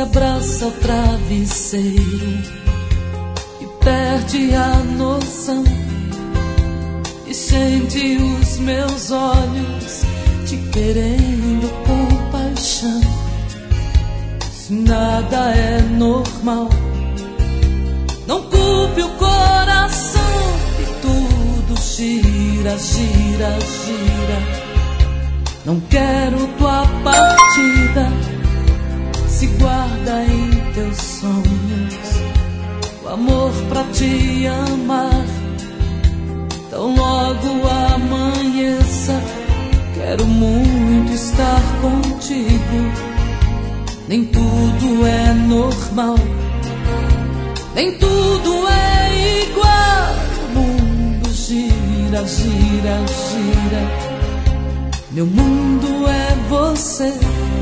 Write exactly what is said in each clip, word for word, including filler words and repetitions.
abraça ao travesseiro e perde a noção, e sente os meus olhos te querendo com paixão. Se nada é normal, não culpe o coração, e tudo gira, gira, gira. Não quero tua partida, se guarda em teus sonhos o amor pra te amar. Tão logo amanheça, quero muito estar contigo. Nem tudo é normal, nem tudo é igual. O mundo gira, gira, gira. Meu mundo é você.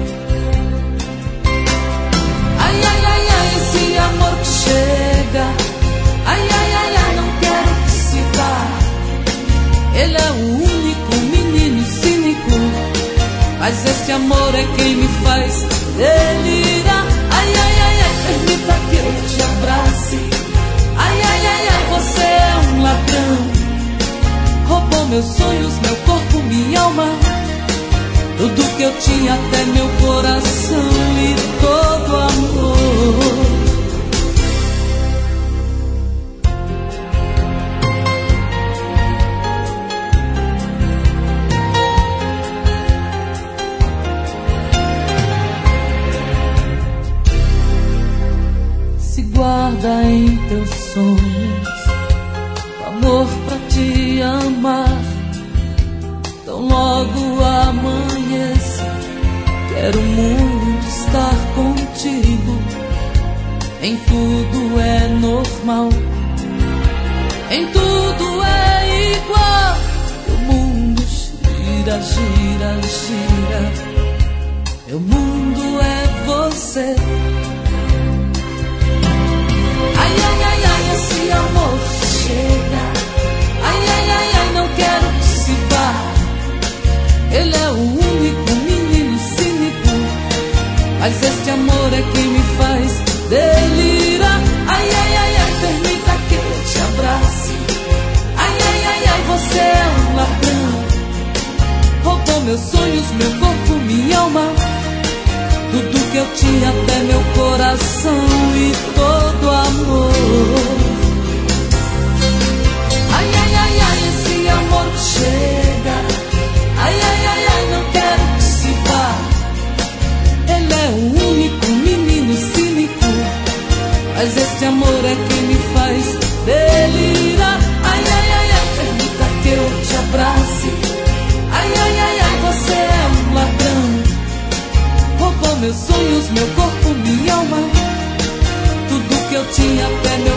Ai, ai, ai, ai, esse amor que chega. Ai, ai, ai, ai, não quero que se vá. Ele é o único menino cínico, mas esse amor é quem me faz delirar. Ai, ai, ai, ai, permita que eu te abrace. Ai, ai, ai, ai, você é um ladrão. Roubou meus sonhos, meu corpo, minha alma, tudo que eu tinha, até meu coração e todo amor. Se guarda em teus sonhos o amor pra te amar. Tão logo amanheça, quero muito estar contigo. Em tudo é normal, em tudo é igual. O mundo gira, gira, gira. Meu mundo é você. Ai, ai, ai, ai, esse amor chega. Ai, ai, ai, ai, não quero que se vá. Ele é o único menino cínico, mas este amor é quem me faz delirar. Ai, ai, ai, ai, permita que eu te abrace. Ai, ai, ai, ai, você é um ladrão. Roubou meus sonhos, meu corpo, minha alma, tudo que eu tinha, até meu coração e todo amor. Ai, ai, ai, ai, esse amor que chega. Ai, ai, ai, ai, não quero que se vá. Ele é o único menino cínico, mas este amor é quem me faz delirar. Ai, ai, ai, ai, permita que eu te abrace. Ai, ai, ai, ai, você é um ladrão. Roubou meus sonhos, meu corpo, minha alma, tudo que eu tinha, até meu